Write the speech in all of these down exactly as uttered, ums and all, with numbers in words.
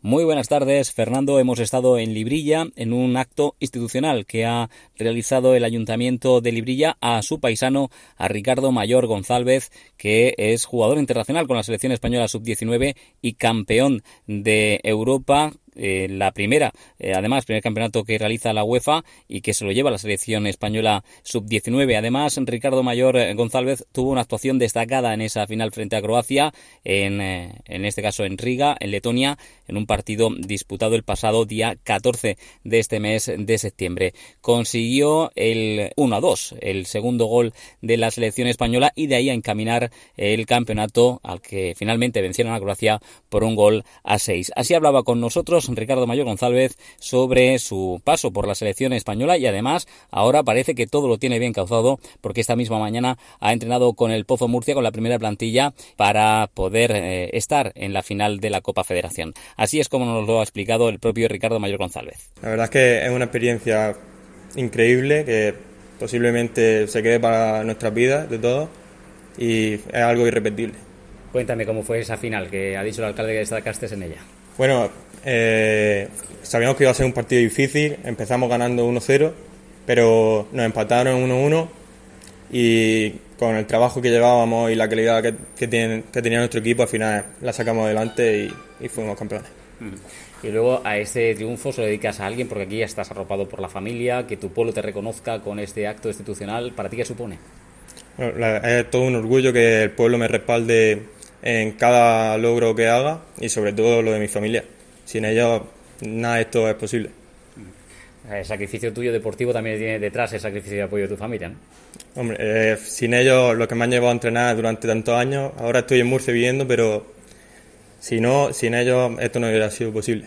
Muy buenas tardes, Fernando. Hemos estado en Librilla en un acto institucional que ha realizado el Ayuntamiento de Librilla a su paisano, a Ricardo Mayor González, que es jugador internacional con la selección española sub diecinueve y campeón de Europa. Eh, la primera, eh, además, primer campeonato que realiza la UEFA y que se lo lleva la selección española sub diecinueve. Además, Ricardo Mayor González tuvo una actuación destacada en esa final frente a Croacia, en, eh, en este caso en Riga, en Letonia, en un partido disputado el pasado día catorce de este mes de septiembre. Consiguió el uno a dos, el segundo gol de la selección española, y de ahí a encaminar el campeonato, al que finalmente vencieron a Croacia por un gol a seis. Así hablaba con nosotros Ricardo Mayor González sobre su paso por la selección española, y además ahora parece que todo lo tiene bien cauzado, porque esta misma mañana ha entrenado con el Pozo Murcia, con la primera plantilla, para poder eh, estar en la final de la Copa Federación. Así es como nos lo ha explicado el propio Ricardo Mayor González. La verdad es que es una experiencia increíble que posiblemente se quede para nuestras vidas de todos, y es algo irrepetible. Cuéntame cómo fue esa final, que ha dicho el alcalde que destacaste en ella. Bueno, eh, sabíamos que iba a ser un partido difícil. Empezamos ganando uno cero, pero nos empataron uno uno, y con el trabajo que llevábamos y la calidad que, que, tiene, que tenía nuestro equipo, al final la sacamos adelante y, y fuimos campeones. Y luego a este triunfo se lo dedicas a alguien, porque aquí ya estás arropado por la familia, que tu pueblo te reconozca con este acto institucional. ¿Para ti qué supone? Bueno, la, es todo un orgullo que el pueblo me respalde en cada logro que haga, y sobre todo lo de mi familia. Sin ellos nada de esto es posible. El sacrificio tuyo deportivo también tiene detrás el sacrificio de apoyo de tu familia, ¿no? Hombre, eh, sin ellos, lo que me han llevado a entrenar durante tantos años. Ahora estoy en Murcia viviendo, pero si no, sin ellos esto no hubiera sido posible.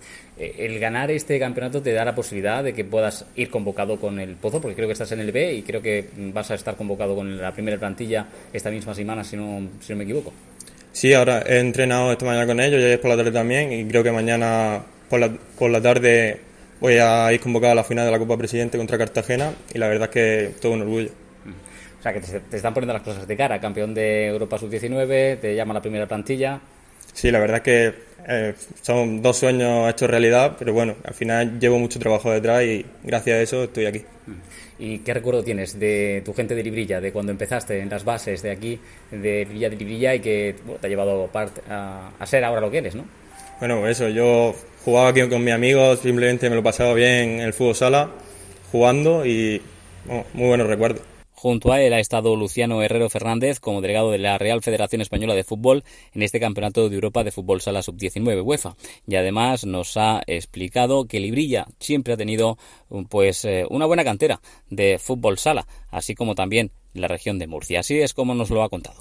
El ganar este campeonato te da la posibilidad de que puedas ir convocado con el Pozo, porque creo que estás en el B y creo que vas a estar convocado con la primera plantilla esta misma semana, si no, si no me equivoco. Sí, ahora he entrenado esta mañana con ellos y ayer por la tarde también, y creo que mañana por la, por la tarde voy a ir convocado a la final de la Copa Presidente contra Cartagena, y la verdad es que es todo un orgullo. O sea, que te, te están poniendo las cosas de cara, campeón de Europa sub diecinueve, te llama la primera plantilla. Sí, la verdad es que eh, son dos sueños hechos realidad, pero bueno, al final llevo mucho trabajo detrás y gracias a eso estoy aquí. ¿Y qué recuerdo tienes de tu gente de Librilla, de cuando empezaste en las bases de aquí, de Librilla de Librilla, y que bueno, te ha llevado part, a, a ser ahora lo que eres, ¿no? Bueno, eso, yo jugaba aquí con mis amigos, simplemente me lo pasaba bien en el fútbol sala, jugando, y bueno, muy buenos recuerdos. Junto a él ha estado Luciano Herrero Fernández como delegado de la Real Federación Española de Fútbol en este Campeonato de Europa de Fútbol Sala sub diecinueve UEFA, y además nos ha explicado que Librilla siempre ha tenido pues una buena cantera de fútbol sala, así como también la región de Murcia. Así es como nos lo ha contado.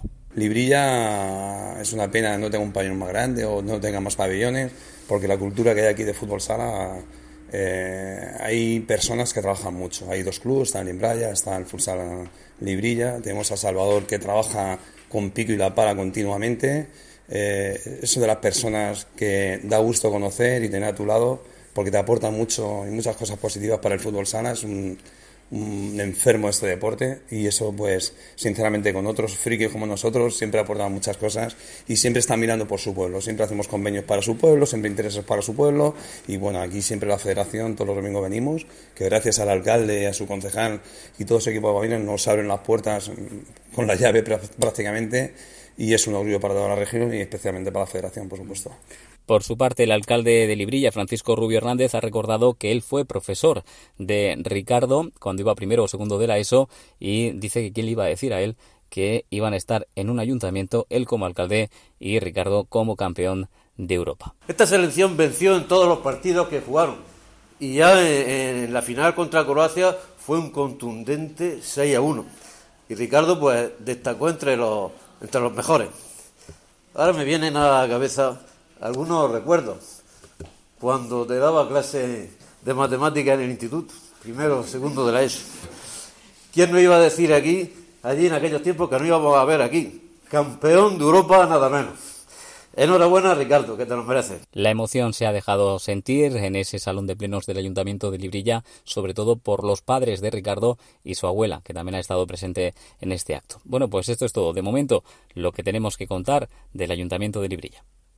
Librilla es una pena no tenga un pabellón más grande o no tenga más pabellones, porque la cultura que hay aquí de fútbol sala, eh, hay personas que trabajan mucho. Hay dos clubes, está el Librilla, está el Futsal Librilla, tenemos a Salvador, que trabaja con pico y la pala continuamente. Eh, eso de las personas que da gusto conocer y tener a tu lado, porque te aporta mucho y muchas cosas positivas para el fútbol sala. Es un un enfermo este deporte, y eso pues sinceramente con otros frikis como nosotros siempre aportan muchas cosas, y siempre están mirando por su pueblo, siempre hacemos convenios para su pueblo, siempre intereses para su pueblo, y bueno, aquí siempre la federación todos los domingos venimos, que gracias al alcalde, a su concejal y todo ese equipo de familias nos abren las puertas con la llave prácticamente, y es un orgullo para toda la región y especialmente para la federación, por supuesto. Por su parte, el alcalde de Librilla, Francisco Rubio Hernández, ha recordado que él fue profesor de Ricardo cuando iba primero o segundo de la ESO, y dice que quién le iba a decir a él que iban a estar en un ayuntamiento, él como alcalde y Ricardo como campeón de Europa. Esta selección venció en todos los partidos que jugaron, y ya en, en la final contra Croacia fue un contundente seis a uno, y Ricardo pues destacó entre los, entre los mejores. Ahora me vienen a la cabeza algunos recuerdos cuando te daba clase de matemáticas en el instituto, primero o segundo de la ESO. ¿Quién no iba a decir aquí, allí en aquellos tiempos, que no íbamos a ver aquí campeón de Europa nada menos? Enhorabuena, Ricardo, que te lo mereces. La emoción se ha dejado sentir en ese salón de plenos del Ayuntamiento de Librilla, sobre todo por los padres de Ricardo y su abuela, que también ha estado presente en este acto. Bueno, pues esto es todo. De momento, lo que tenemos que contar del Ayuntamiento de Librilla.